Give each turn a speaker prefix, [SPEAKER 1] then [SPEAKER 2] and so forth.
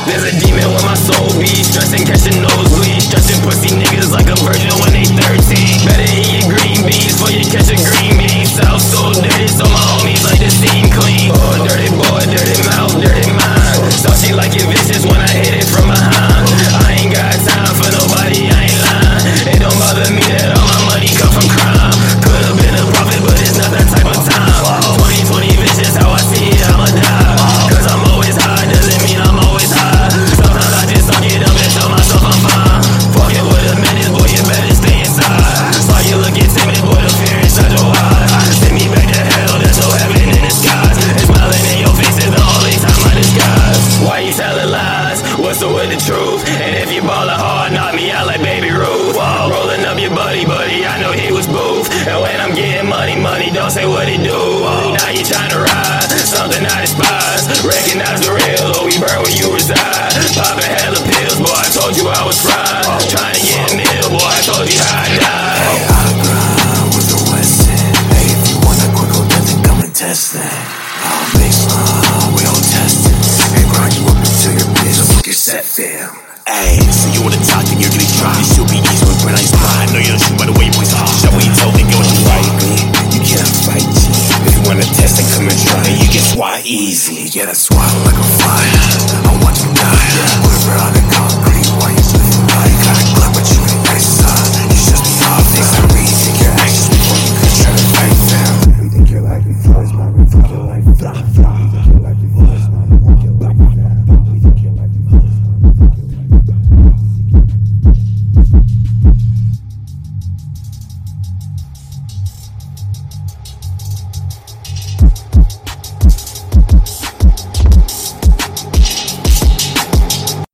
[SPEAKER 1] There's a demon with my soul beat, stressing, catching nosebleeds, stretching pussy niggas like a virgin when they 13. Better eat your green beans before you catch a green bean. South so dirty, so my homies like to seem clean. Oh, dirty boy, dirty mouth, dirty mind. So she like it vicious when I hit it from behind. I ain't got time for nobody, I ain't lying. It don't bother me that all my money come from crime. Could've been a prophet, but it's not that type of time. 2020 vicious, how I see it, I'ma die. Cause I'm always high, doesn't mean I'm always high. Sometimes I just don't get up and tell myself I'm fine. Fucking with a menace, boy, you better stay inside. Saw you looking timid, boy, the fear inside your eyes. Send me back to hell, there's no heaven in the skies. And smiling in your face is the only time I disguise. Why you telling lies? What's the with the truth? And if you ballin' hard, knock me out like Baby Ruth. Whoa. Rolling up your buddy, I know he was boof. And when I'm getting money, don't say what he do. Whoa. Now you tryna ride, something I despise. Recognize the real, or we burn where you reside. Poppin' hella pills, boy, I told you I was fried. Trying to get a meal, boy, I told you how I died.
[SPEAKER 2] Hey, I grind with the West End. Hey, if you want a quick old death, then come and test that. Baseline, we all test it. And grind you up until your bitch will fuck your set fam.
[SPEAKER 3] Ayy, so you wanna talk and you're gonna try. This should be easy when when I spy. I know you don't shoot by the way you boys talk. Show what you told me, go what you
[SPEAKER 2] Fight me, you can't fight G. If you wanna test, then come and try.
[SPEAKER 3] and you get swat easy.
[SPEAKER 2] Yeah, that's why I'm like a fly. I watch you die. Quiver on the concrete while you living by. You got a club, but you ain't nice side. You just be off. Things I rethink your actions before you could try to fight them. We think your life is yours, man. We think your life is fly. We think your life is yours, man. We think your life is fly. We think your life is yours, man. We think your life is fly.